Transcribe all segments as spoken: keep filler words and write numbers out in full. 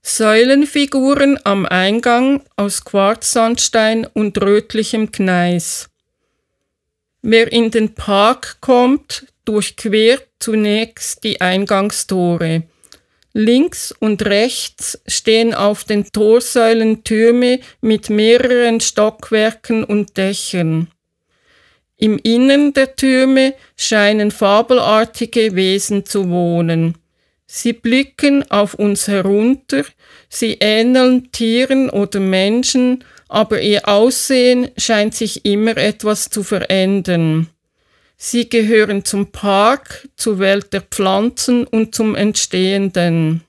Säulenfiguren am Eingang aus Quarzsandstein und rötlichem Gneis. Wer in den Park kommt, durchquert zunächst die Eingangstore. Links und rechts stehen auf den Torsäulen Türme mit mehreren Stockwerken und Dächern. Im Innern der Türme scheinen fabelartige Wesen zu wohnen. Sie blicken auf uns herunter, sie ähneln Tieren oder Menschen, aber ihr Aussehen scheint sich immer etwas zu verändern. Sie gehören zum Park, zur Welt der Pflanzen und zum Entstehenden.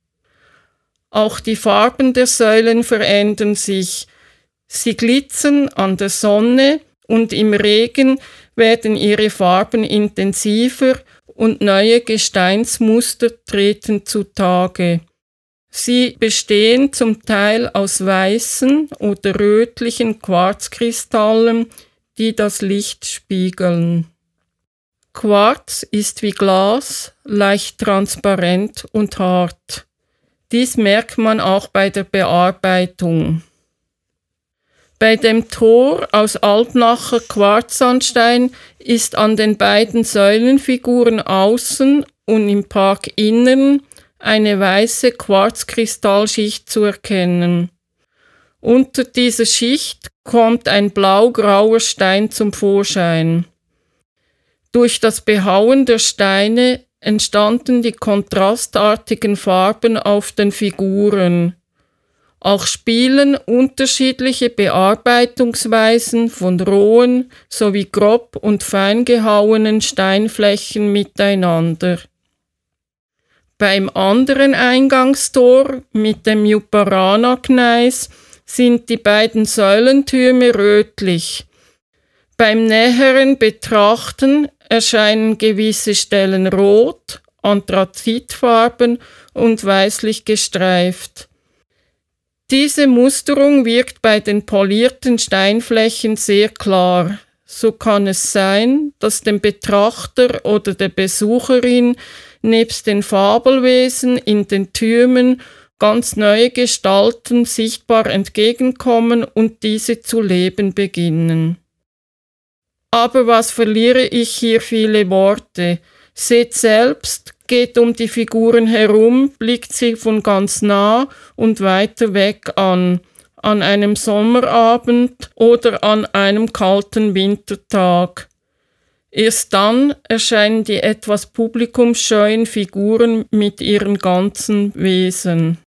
Auch die Farben der Säulen verändern sich. Sie glitzern an der Sonne und im Regen werden ihre Farben intensiver und neue Gesteinsmuster treten zutage. Sie bestehen zum Teil aus weißen oder rötlichen Quarzkristallen, die das Licht spiegeln. Quarz ist wie Glas, leicht transparent und hart. Dies merkt man auch bei der Bearbeitung. Bei dem Tor aus Alpnacher Quarzsandstein ist an den beiden Säulenfiguren außen und im Parkinnern eine weiße Quarzkristallschicht zu erkennen. Unter dieser Schicht kommt ein blau-grauer Stein zum Vorschein. Durch das Behauen der Steine entstanden die kontrastartigen Farben auf den Figuren. Auch spielen unterschiedliche Bearbeitungsweisen von rohen sowie grob und fein gehauenen Steinflächen miteinander. Beim anderen Eingangstor mit dem Yuparana-Gneis sind die beiden Säulentürme rötlich. Beim näheren Betrachten erscheinen gewisse Stellen rot, anthrazitfarben und weißlich gestreift. Diese Musterung wirkt bei den polierten Steinflächen sehr klar. So kann es sein, dass dem Betrachter oder der Besucherin nebst den Fabelwesen in den Türmen ganz neue Gestalten sichtbar entgegenkommen und diese zu leben beginnen. Aber was verliere ich hier viele Worte? Seht selbst, geht um die Figuren herum, blickt sie von ganz nah und weiter weg an, an einem Sommerabend oder an einem kalten Wintertag. Erst dann erscheinen die etwas publikumsscheuen Figuren mit ihren ganzen Wesen.